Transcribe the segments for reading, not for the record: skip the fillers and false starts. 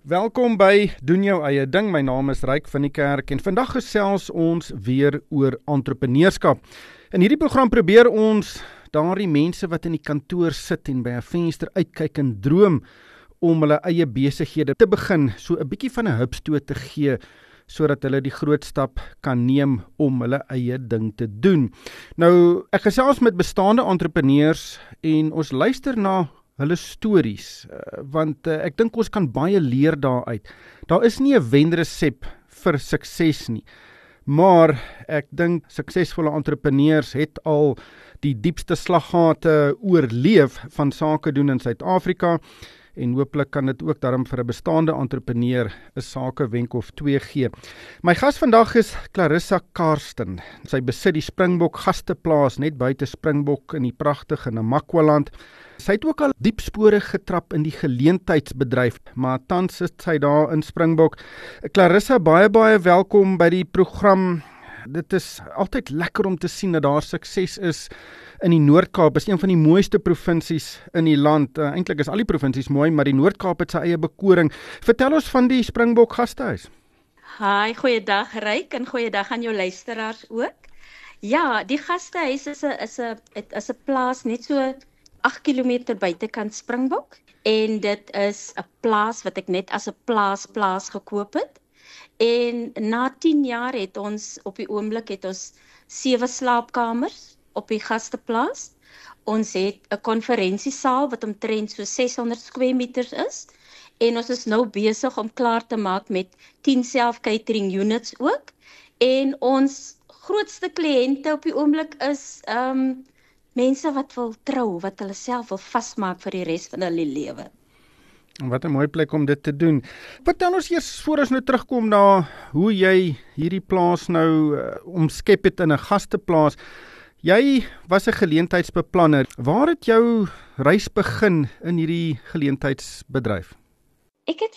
Welkom by Doen Jou Eie Ding. My naam is Ryk van die Kerk en vandag gesels ons weer oor entrepreneurskap. In hierdie program probeer ons daardie mense wat in die kantoor sit en by 'n venster uitkyk en droom om hulle eie besighede te begin, so 'n bietjie van 'n hupstoot te gee, sodat hulle die groot stap kan neem om hulle eie ding te doen. Nou, ek gesels met bestaande entrepreneurs en ons luister na hulle stories, want ek dink ons kan baie leer daaruit. Daar is nie 'n wenresep vir sukses nie, maar ek dink suksesvolle entrepreneurs het al die diepste slaggate oorleef van sake doen in Suid-Afrika, en hooplik kan dit ook daarom vir 'n bestaande entrepreneur 'n sakewenk of twee gee. My gas vandag is Clarissa Karsten. Sy besit die Springbok Gasteplaas net buite Springbok in die pragtige Namakwaland. Sy het ook al diep spore getrap in die geleentheidsbedryf, maar tans sit sy daar in Springbok. Clarissa, baie welkom by die program. Dit is altyd lekker om te sien dat daar sukses is in die Noord-Kaap. Is een van die mooiste provinsies in die land. Eintlik is al die provinsies mooi, maar die Noord-Kaap het sy eie bekoring. Vertel ons van die Springbok Gastehuis. Hi, goeiedag Ryk en goeiedag aan jou luisteraars ook. Ja, die Gastehuis is 'n plaas net so 8 km buitekant Springbok, en dit is 'n plaas wat ek net as 'n plaas gekoop het. En na 10 jaar het ons op die oomblik 7 slaapkamers op die gasteplaas. Ons het 'n konferensiesaal wat omtrent so 600 square meters is, en ons is nou besig om klaar te maak met 10 self-catering units ook. En ons grootste kliënte op die oomblik is mense wat wil trou, wat hulle self wil vasmaak vir die res van hulle lewe. Wat 'n mooi plek om dit te doen. Vertel ons eers, voor ons nou terugkom na hoe jy hierdie plaas nou omskep het in 'n gasteplaas. Jy was 'n geleentheidsbeplanner. Waar het jou reis begin in hierdie geleentheidsbedryf? Ek het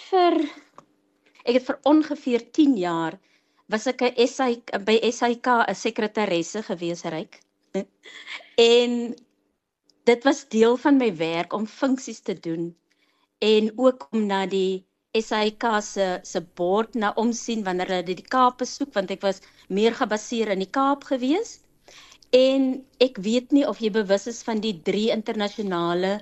vir ongeveer 10 jaar was ek by SAIK 'n sekretaresse gewees, Ryk. En dit was deel van my werk om funksies te doen en ook om na die SAIK se board na omsien wanneer hulle die Kaap besoek, want ek was meer gebaseer in die Kaap gewees. En ek weet nie of jy bewus is van die 3 internasionale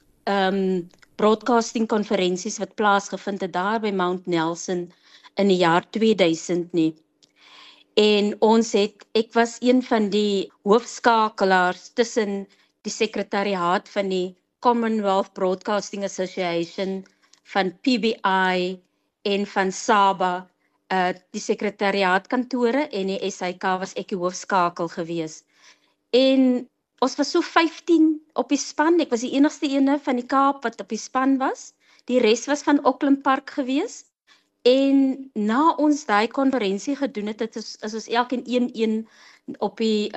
broadcasting konferensies wat plaasgevind het daar by Mount Nelson in die jaar 2000 nie. En ek was een van die hoofskakelaars tussen die sekretariaat van die Commonwealth Broadcasting Association, van PBI en van SABA, die sekretariaatkantore, en die SAIK was ek die hoofskakel gewees. En ons was so 15 op die span. Ek was die enigste ene van die Kaap wat op die span was. Die res was van Auckland Park gewees. En na ons daai konferensie gedoen het, is ons elkeen een op die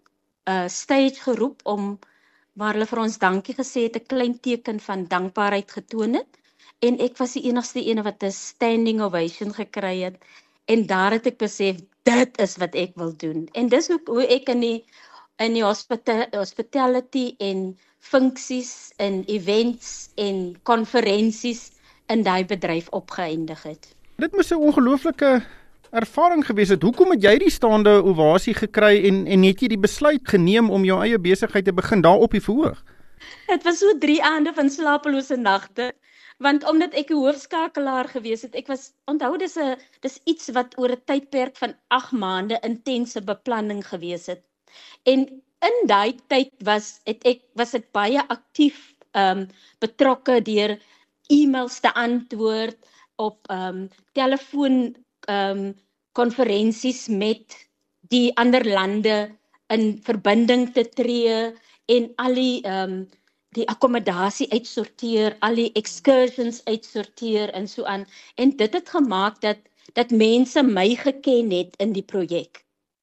stage geroep waar hulle vir ons dankie gesê het, 'n klein teken van dankbaarheid getoon het. En ek was die enigste ene wat 'n standing ovation gekry het. En daar het ek besef, dit is wat ek wil doen. En dis hoe ek in die hospitality en funksies en events en konferensies in daai bedryf opgeëindig het. Dit moes 'n ongelooflike ervaring gewees het. Hoekom het jy die staande ovasie gekry en het jy die besluit geneem om jou eie besigheid te begin daar op die verhoog? Dit was so 3 aande van slapelose nagte, want omdat ek 'n hoofskakelaar gewees het, onthou dis iets wat oor 'n tydperk van 8 maande intense beplanning gewees het. En in daai tyd was ek baie aktief betrokke deur e-mails te antwoord, op telefoon konferensies met die ander lande in verbinding te tree en al die akkommodasie uitsorteer, al die excursions uitsorteer en so aan. En dit het gemaak dat mense my geken het in die projek.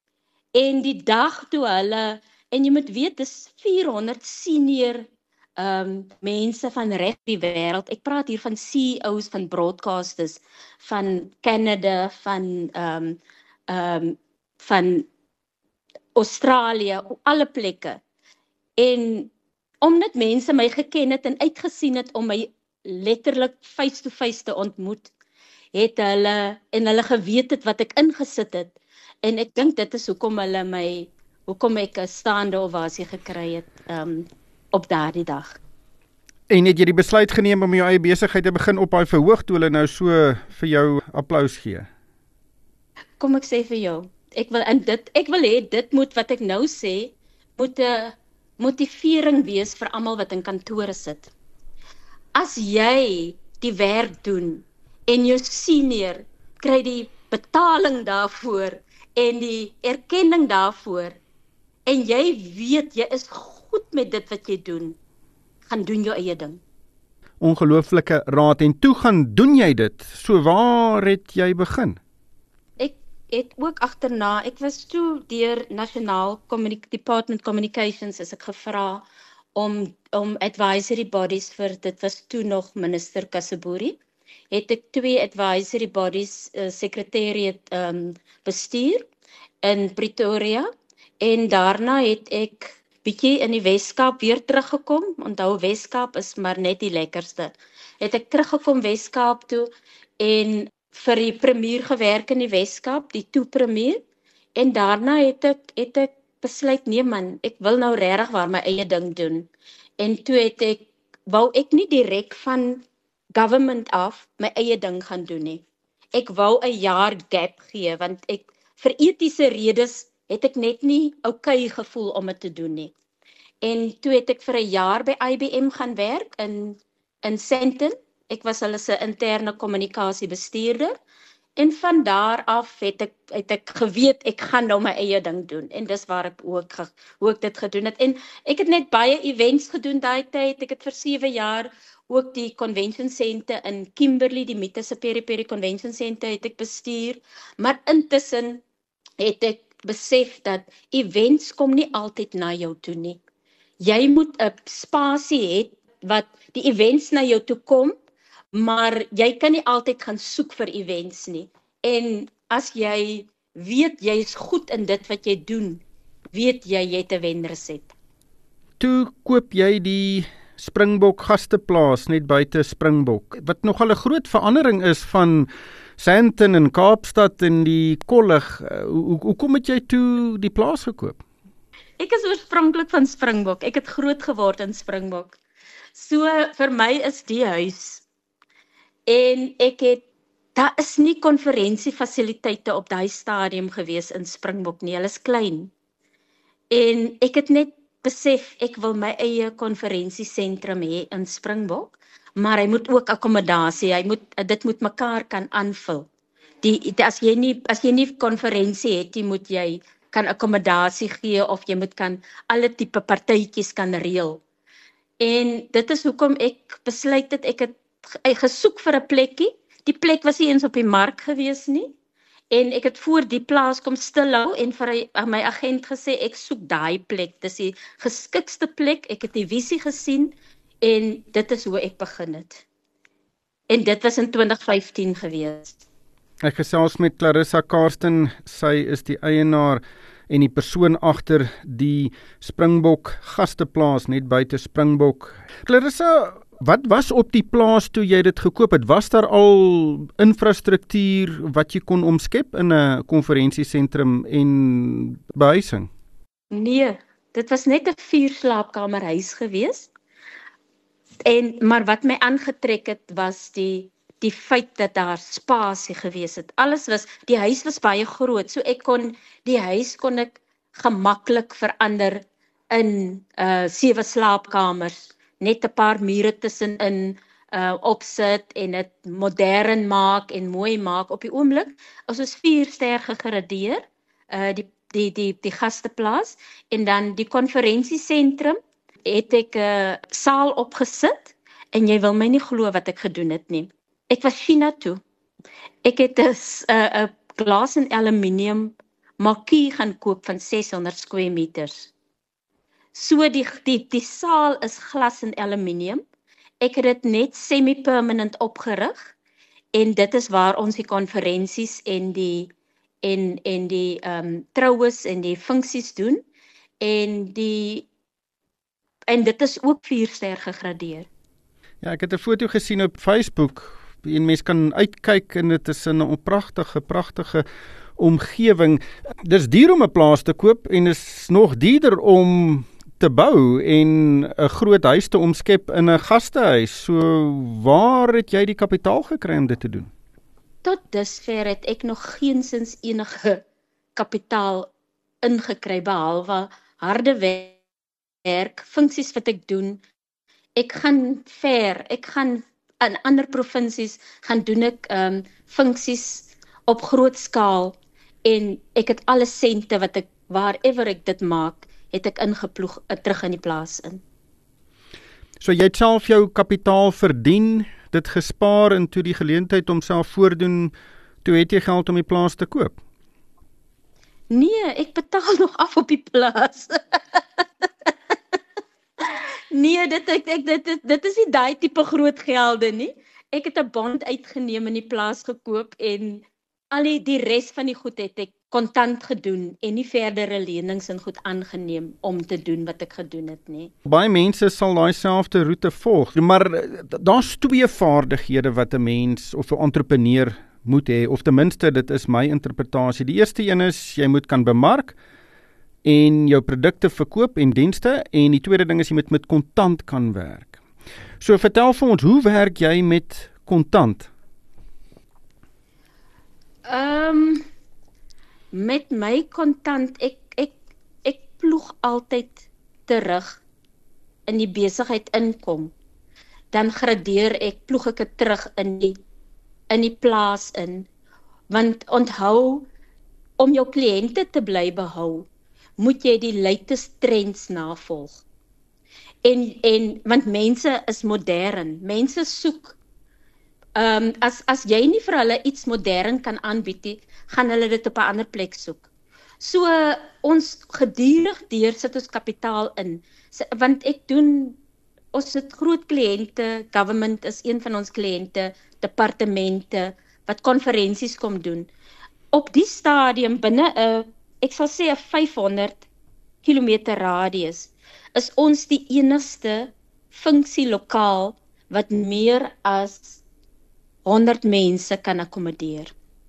En die dag toe hulle, en jy moet weet, dis 400 senior mense van reg die wêreld. Ek praat hier van CEOs van broadcasters, van Canada, van Australië, alle plekke. En omdat mense my geken het en uitgesien het om my letterlik face-to-face te ontmoet, het hulle geweet het wat ek ingesit het. En ek dink dit is hoekom ek 'n staande ovasie gekry het op daardie dag. En het jy die besluit geneem om jou eie besigheid te begin op daai verhoog toe hulle nou so vir jou applous gee? Kom ek sê vir jou, ek wil hê dit moet wat ek nou sê, moet 'n motivering wees vir almal wat in kantore sit. As jy die werk doen en jou senior kry die betaling daarvoor en die erkenning daarvoor en jy weet jy is goed met dit wat jy doen, gaan doen jou eie ding. Ongelooflike raad, en toe gaan doen jy dit. So waar het jy begin? Ek het ook agterna, ek was toe deur Nasionaal Department Communications is ek gevra om advisory bodies vir, dit was toe nog minister Kasaburi, het ek 2 advisory bodies secretariat bestuur in Pretoria, en daarna het ek bietjie in die Weskaap weer teruggekom. Onthou, Weskaap is maar net die lekkerste. Het ek teruggekom Weskaap toe en vir die premier gewerk in die Weskaap, die toe-premier, en daarna het ek besluit, nee man, ek wil nou regtig waar my eie ding doen. En toe wou ek nie direk van government af my eie ding gaan doen nie. Ek wou 'n jaar gap gee, want vir etiese redes het ek net nie okay gevoel om dit te doen nie. En toe het ek vir 'n jaar by IBM gaan werk in Sandton. Ek was hulle se interne kommunikasiebestuurder. En van daar af het ek geweet ek gaan nou my eie ding doen. En dis waar ek hoe ek dit gedoen het. En ek het net baie events gedoen daai tyd. Ek het vir 7 jaar ook die convention center in Kimberley, die Mita se Peri Convention Center het ek bestuur. Maar intussen het ek besef dat events kom nie altyd na jou toe nie. Jy moet 'n spasie hê wat die events na jou toe kom, maar jy kan nie altyd gaan soek vir events nie. En as jy weet jy is goed in dit wat jy doen, weet jy het 'n wenresep. Toe koop jy die Springbok gasteplaas net buite Springbok, wat nogal 'n groot verandering is van Sandton en Kaapstad en die Kollig. Hoe het jy toe die plaas gekoop? Ek is oorspronklik van Springbok. Ek het groot geword in Springbok. So vir my is die huis. En daar is nie konferensiefasiliteite op daai stadium gewees in Springbok nie. Hulle is klein. En ek het net besef ek wil my eie konferensiesentrum hê in Springbok, maar hy moet ook akkommodasie, dit moet mekaar kan aanvul. As jy nie konferensie het, moet jy kan akkommodasie gee of jy moet kan alle tipe partytjies kan reël. En dit is hoekom ek besluit het ek het gesoek vir 'n plekkie. Die plek was nie eens op die mark gewees nie. En ek het voor die plaas kom stilhou en vir my agent gesê ek soek daai plek. Dis die geskikste plek. Ek het die visie gesien en dit is hoe ek begin het. En dit was in 2015 gewees. Ek gesels met Clarissa Karsten. Sy is die eienaar en die persoon agter die Springbok gasteplaas net buite Springbok. Clarissa, wat was op die plaas toe jy dit gekoop het? Was daar al infrastruktuur wat jy kon omskep in 'n konferensiesentrum en behuising? Nee, dit was net 'n 4-slaapkamerhuis gewees. Maar wat my aangetrek het was die feit dat daar spasie gewees het. Die huis was baie groot, so die huis kon ek gemaklik verander in 7 slaapkamers. Net 'n paar mure tussenin opsit en dit modern maak en mooi maak. Op die oomblik is ons 4-ster gegradeer, die gasteplaas, en dan die konferensiesentrum het ek 'n saal opgesit en jy wil my nie glo wat ek gedoen het nie. Ek was China toe. Ek het 'n glas en aluminium makkie gaan koop van 600 square meters. So die saal is glas en aluminium. Ek het dit net semi-permanent opgerig en dit is waar ons die konferensies en die troues en die funksies doen en dit is ook 4-ster gegradeer. Ja, ek het 'n foto gesien op Facebook. En mens kan uitkyk en dit is in 'n pragtige omgewing. Dis duur om 'n plaas te koop en is nog duurder om te bou en 'n groot huis te omskep in 'n gastehuis. So waar het jy die kapitaal gekry om dit te doen? Tot dusver het ek nog geensins enige kapitaal ingekry behalwe harde werk, funksies wat ek doen. Ek gaan in ander provinsies gaan doen ek funksies op groot skaal en ek het alle sente wat ek waarever ek dit maak, het ek ingeploeg terug in die plaas in. So jy het self jou kapitaal verdien, dit gespaar en toe die geleentheid om self voordoen, toe het jy geld om die plaas te koop? Nee, ek betaal nog af op die plaas. Nee, dit is nie daai tipe groot gelde nie. Ek het 'n bond uitgeneem in die plaas gekoop en al die res van die goed het ek kontant gedoen en nie verdere lenings en goed aangeneem om te doen wat ek gedoen het nie. Baie mense sal daai selfde roete volg, maar daar's twee vaardighede wat 'n mens of 'n entrepreneur moet hê, of ten minste dit is my interpretasie. Die eerste een is jy moet kan bemark en jou produkte verkoop en dienste, en die tweede ding is jy moet met kontant kan werk. So vertel vir ons, hoe werk jy met kontant? Met my kontant, ek ploeg altyd terug in die besigheid inkom. Dan ploeg ek dit terug in die plaas in. Want onthou, om jou kliënte te bly behou, moet jy die latest trends navolg. Want mense is modern, mense soek. As jy nie vir hulle iets modern kan aanbied nie, gaan hulle dit op 'n ander plek soek. So ons gedurig sit ons kapitaal in. Want ons het groot kliënte, government is een van ons kliënte, departemente, wat konferensies kom doen. Op die stadium binne ek sal sê 'n 500 km radius, is ons die enigste funksielokaal wat meer as 100 mense kan akkommodeer.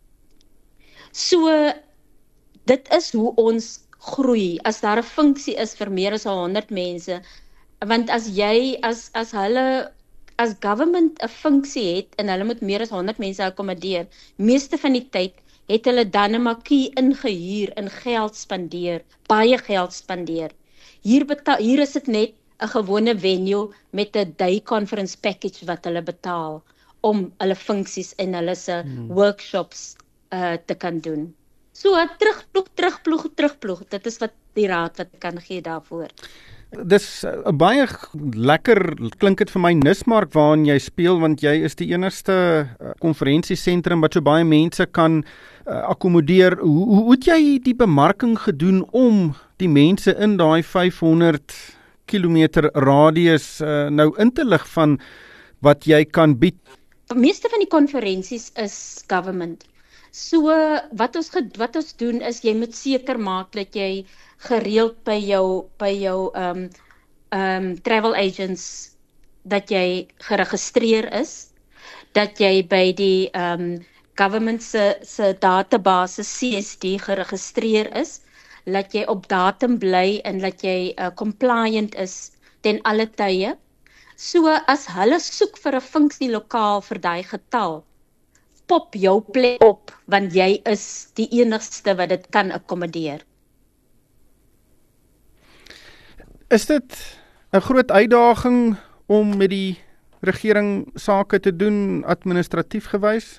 So, dit is hoe ons groei, as daar 'n funksie is vir meer as 100 mense, want as hulle as government 'n funksie het, en hulle moet meer as 100 mense akkommodeer, meeste van die tyd, het hulle dan 'n makkie ingehuur en geld spandeer, baie geld spandeer. Hier is dit net 'n gewone venue met 'n day conference package wat hulle betaal om hulle funksies en hulle se workshops te kan doen. So terugploeg. Dit is wat die raad wat ek kan gee daarvoor. Dis 'n baie lekker, klink dit vir my, nismark waarin jy speel, want jy is die enigste konferensiesentrum wat so baie mense kan akkommodeer. Hoe het jy die bemarking gedoen om die mense in daai 500 km radius nou in te lig van wat jy kan bied? Die meeste van die konferensies is government. So wat ons doen is, jy moet seker maak dat jy gereeld by jou travel agents, dat jy geregistreer is, dat jy by die government se database CSD geregistreer is, dat jy op datum bly en dat jy compliant is ten alle tye. So as hulle soek vir 'n funksielokaal vir daai getal, pop jou plek op, want jy is die enigste wat dit kan akkommodeer. Is dit 'n groot uitdaging om met die regering sake te doen, administratief gewys?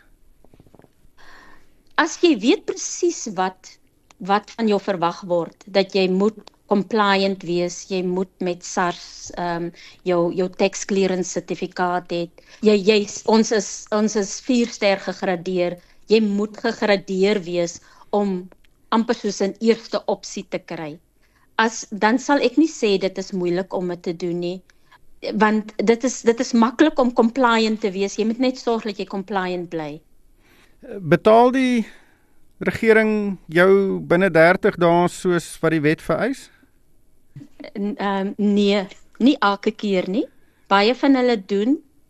As jy weet presies wat van jou verwag word, dat jy moet compliant wees, jy moet met SARS jou tax clearance sertifikaat het. Ons is 4-ster gegradeer. Jy moet gegradeer wees om amper soos 'n eerste opsie te kry. Dan sal ek nie sê dit is moeilik om dit te doen nie, want dit is maklik om compliant te wees. Jy moet net sorg dat jy compliant bly. Betaal die regering jou binne 30 dae soos wat die wet vereis? Nee, nie elke keer nie. Baie van hulle doen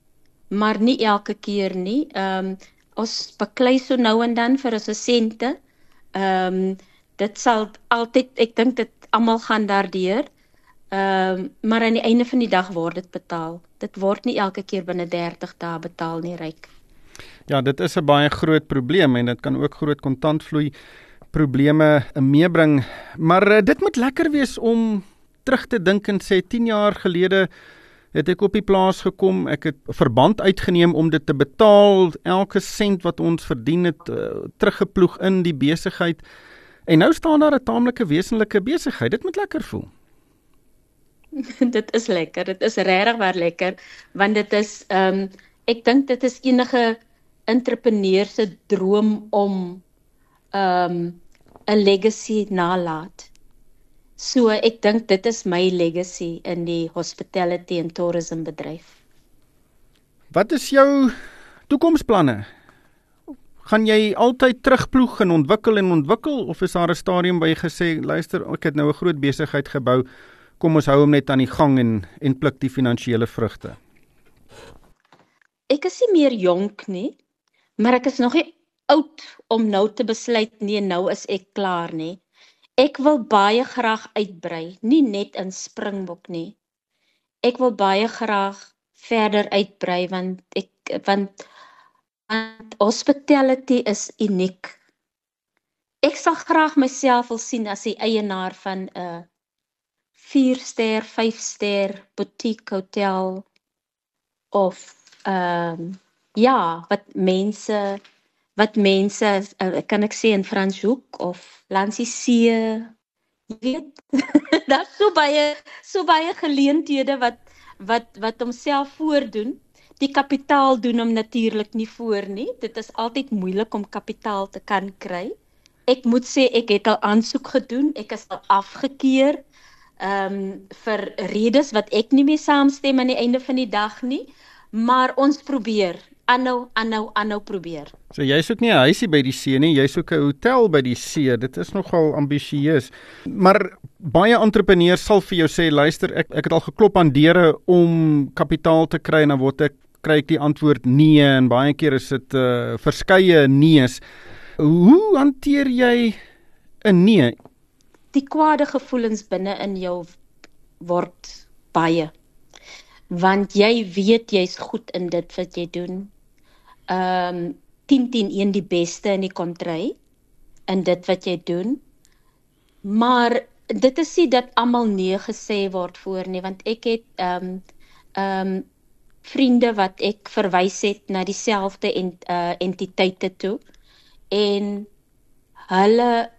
maar nie elke keer nie. Ons beklei so nou en dan vir ons sente. Dit sal altyd, ek dink dit almal gaan daardeur. Maar aan die einde van die dag word dit betaal. Dit word nie elke keer binne 30 dae betaal nie, Ryk. Ja, dit is 'n baie groot probleem en dit kan ook groot kontantvloei probleme meebring. Maar dit moet lekker wees om terug te dink en sê 10 jaar gelede het ek op die plaas gekom, ek het verband uitgeneem om dit te betaal, elke sent wat ons verdien het, teruggeploeg in die besigheid. En nou staan daar 'n taamlike wesenlike besigheid. Dit moet lekker voel. Dit is lekker, dit is regtig waar lekker, want dit is, ek dink dit is enige entrepreneur se droom om 'n legacy nalaat. So ek dink dit is my legacy in die hospitality en tourism bedryf. Wat is jou toekomsplanne? Gaan jy altyd terugploeg en ontwikkel of is daar 'n stadium waar jy gesê, luister, ek het nou 'n groot besigheid gebou, kom ons hou hom net aan die gang en pluk die finansiële vrugte? Ek is nie meer jonk nie, maar ek is nog nie oud om nou te besluit, nee, nou is ek klaar nie. Ek wil baie graag uitbrei, nie net in Springbok nie. Ek wil baie graag verder uitbrei, want hospitality is uniek. Ek sal graag myself wil sien as die eienaar van 'n 4-ster, 5-ster boutique hotel of wat mense kan ek sê in Franshoek of langs die see, jy weet, daar's so baie geleenthede wat homself voordoen. Die kapitaal doen hom natuurlik nie voor nie. Dit is altyd moeilik om kapitaal te kan kry. Ek moet sê ek het al aansoek gedoen, ek is al afgekeur vir redes wat ek nie mee saamstem aan die einde van die dag nie, maar ons probeer, aanhou probeer. So jy soek nie 'n huisie by die see nie, jy soek 'n hotel by die see. Dit is nogal ambisieus. Maar baie entrepreneurs sal vir jou sê, luister, ek het al geklop aan deure om kapitaal te kry en dan kry ek die antwoord nee, en baie keer is dit verskeie nees. Hoe hanteer jy 'n nee? Die kwade gevoelens binne in jou word baie. Want jy weet jy's goed in dit wat jy doen. 10-10-1 die beste in die kontry in dit wat jy doen. Maar dit is nie dat almal nee gesê word voor nie, want ek het vriende wat ek verwys het na dieselfde entiteite toe en hulle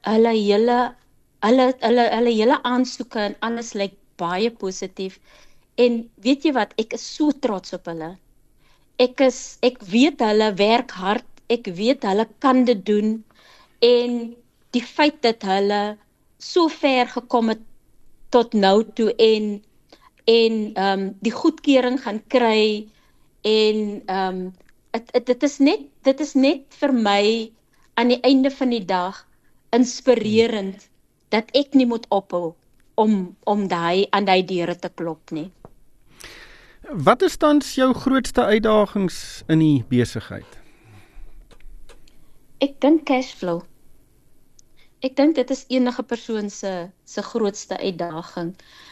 hele aansoeke en alles lyk baie positief. En weet jy wat, ek is so trots op hulle. Ek weet hulle werk hard, ek weet hulle kan dit doen en die feit dat hulle so ver gekom het tot nou toe en die goedkeuring gaan kry en dit is net vir my aan die einde van die dag inspirerend dat ek nie moet ophou om aan daai deure te klop nie. Wat is tans jou grootste uitdagings in die besigheid? Ek dink cashflow. Ek dink dit is enige persoon se grootste uitdaging.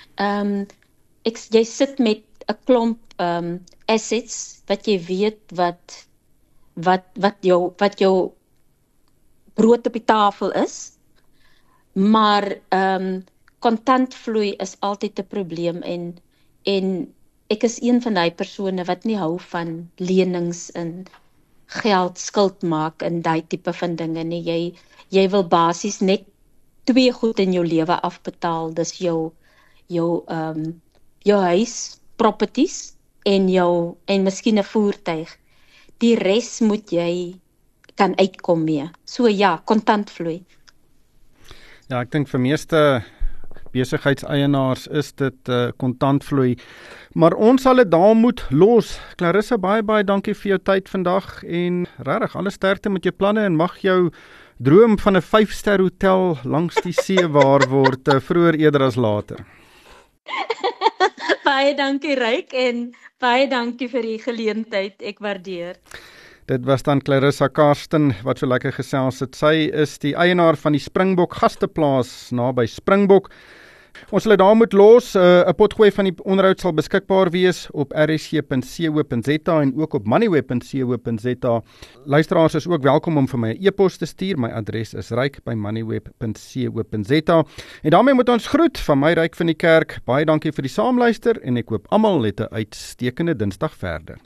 Jy sit met 'n klomp assets wat jy weet wat jou brood op die tafel is, maar kontantvloei is altyd 'n probleem en ek is een van die persone wat nie hou van lenings en geld skuld maak en daai tipe van dinge nie. Jy wil basies net 2 goed in jou lewe afbetaal, dis jou huis, properties en miskien 'n voertuig. Die res moet jy kan uitkom mee. So ja, kontantvloei. Ja, ek dink vir meeste besigheidseienaars is dit kontantvloei. Maar ons sal dit daar moet los. Clarissa, baie dankie vir jou tyd vandag en regtig alle sterkte met jou planne en mag jou droom van 'n 5-ster hotel langs die see waar word vroeër eerder as later. Baie dankie Ryk en baie dankie vir die geleentheid. Ek waardeer. Dit was dan Clarissa Karsten wat so lekker gesels het. Sy is die eienaar van die Springbok Gasteplaas naby Springbok. Ons sal dit daar moet los. 'n Potgooi van die onderhoud sal beskikbaar wees op rsg.co.za en ook op moneyweb.co.za. Luisteraars is ook welkom om vir my 'n e-pos te stuur. My adres is ryk@moneyweb.co.za. En daarmee moet ons groet van my Ryk van die Kerk. Baie dankie vir die saamluister en ek hoop almal het 'n uitstekende Dinsdag verder.